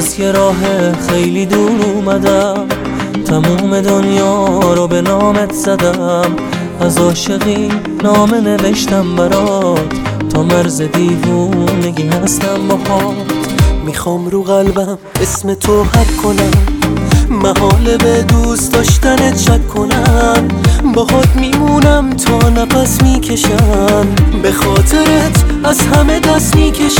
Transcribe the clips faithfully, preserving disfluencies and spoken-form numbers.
از یه راه خیلی دور اومدم، تموم دنیا رو به نامت زدم. از عاشقی نامه نوشتم برات، تا مرز دیوونگی هستم باهات. میخوام رو قلبم اسم تو حک کنم، محاله به دوست داشتنت شک کنم. باهات میمونم تا نفس میکشم، به خاطرت از همه دست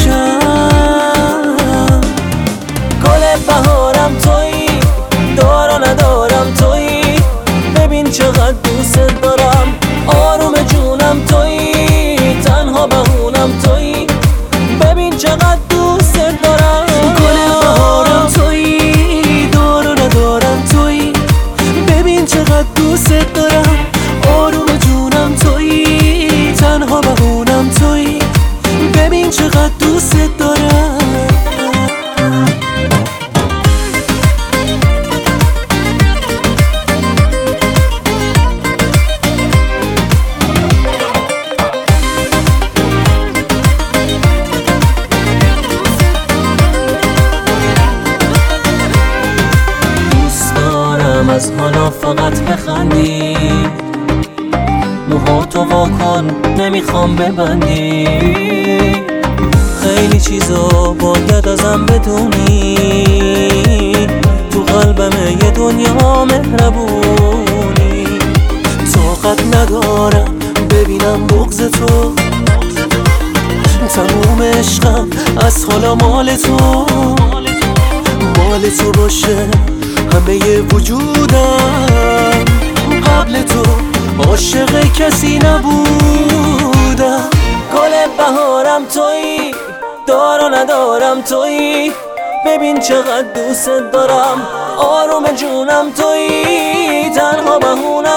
میکشم. گل بهارم تویی، دار و ندارم تویی، ببین چقدر دوست دارم. آروم جونم تویی، تنها بهونم تویی، ببین چقدر دوست دارم. گل بهارم تویی، دار و ندارم تویی، ببین چقدر دوست دارم. آروم جونم تویی، تنها بهونم تویی، ببین چقدر دوست دارم. از حالا فقط بخندی، موهاتو واکن نمیخوام ببندی. خیلی چیزا باید ازم بدونی، تو قلبم یه دنیا مهربونی. طاقت ندارم ببینم بغض تو، تموم عشقم از حالا مال تو. مال تو باشه همه وجودم، قبل تو عاشق کسی نبودم. گل بهارم تویی، دار و ندارم تویی، ببین چقدر دوست دارم. آروم جونم تویی، تنها بهونم